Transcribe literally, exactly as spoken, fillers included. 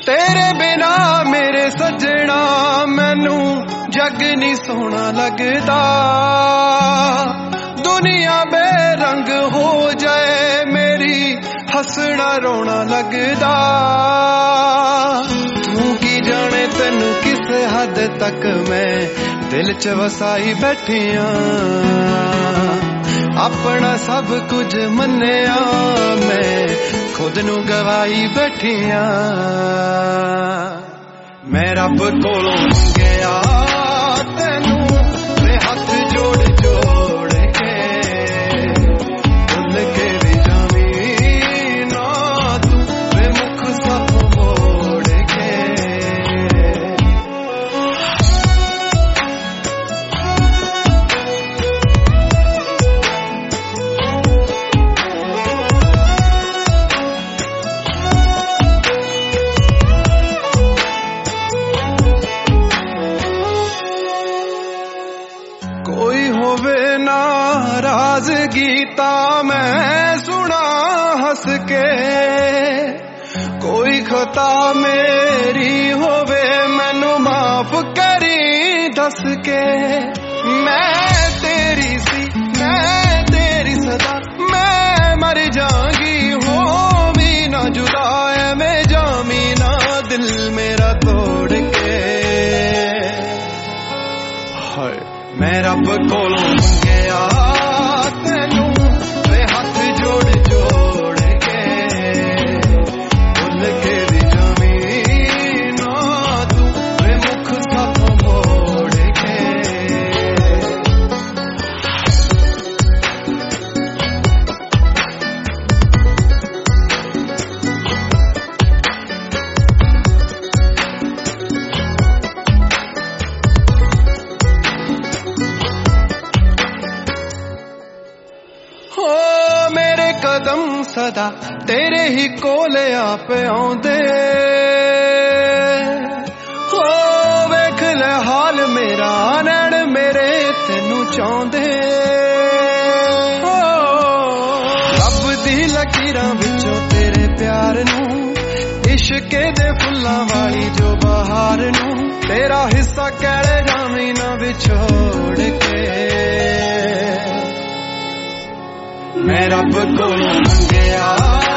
तेरे बिना मेरे सजना मैनू जग नहीं सोना लगदा। दुनिया बेरंग हो जाए मेरी हसना रोना लगदा। तू की जाने तेनू किस हद तक मैं दिल च वसाई बैठिया। अपना सब कुछ मन्निया मैं खुद नू गवाई बैठिया। मैं रब कोलों मंगया तेनू वे हाथ जोड़ जोड़ के भुल के भी जावी ना तू वे मुख सब मोड़ के। कोई होवे नाराजगी ता मैं सुना हंस के। कोई खता मेरी होवे मैनू माफ करी दस के। मैं तेरी सी मैं तेरी सदा मैं मर जाऊंगी हो भी ना जुदा है मैं जामी ना दिल मेरा तोड़ के। हाय मैं रब कोलों मंगया तेनू वे हाथ जोड़ जोड़ के भुल के भी जावी ना तू वे मुख सब मोड़ के। हो मेरे कदम सदा तेरे ही कोले आप आउंदे। हो वेख ले हाल मेरा नैन मेरे तेनू चाहुंदे। हो रब दी लकीरां विचों तेरे प्यार नू इश्के दे फुल्लां वाली जो बहार नू तेरा हिस्सा कैले जावी ना विछोड़ के। मैं रब कोलों मंगया